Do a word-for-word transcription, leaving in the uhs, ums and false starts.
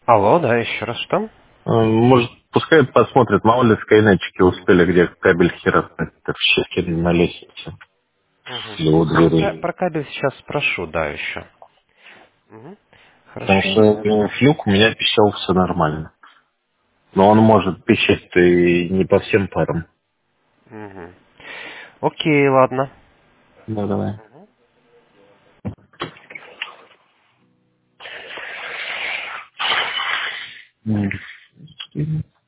Алло, да, еще раз что? Э, Может, пускай посмотрит, мало ли скайнетчики успели, где кабель херакнуть в щеке на лестнице Мгм. или у Про, ка- двери. про кабель сейчас спрошу, да, еще. Мгм. Потому Хорошо. что э, флюк у меня пищал все нормально. Но он может пищать и не по всем парам. Мгм. Окей, ладно. Да, давай. М.